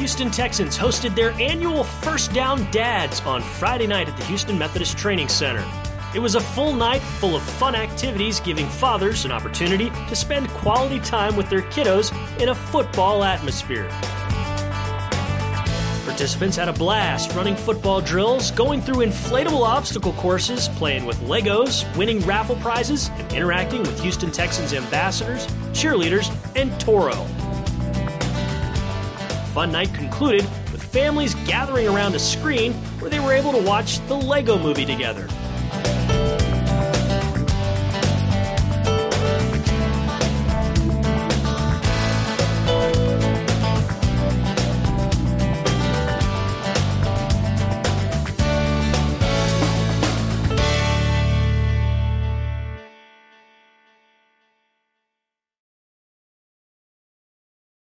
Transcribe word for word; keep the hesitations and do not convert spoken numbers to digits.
Houston Texans hosted their annual First Down Dads on Friday night at the Houston Methodist Training Center. It was a full night full of fun activities, giving fathers an opportunity to spend quality time with their kiddos in a football atmosphere. Participants had a blast running football drills, going through inflatable obstacle courses, playing with Legos, winning raffle prizes, and interacting with Houston Texans ambassadors, cheerleaders, and Toro. The fun night concluded with families gathering around a screen where they were able to watch the Lego Movie together.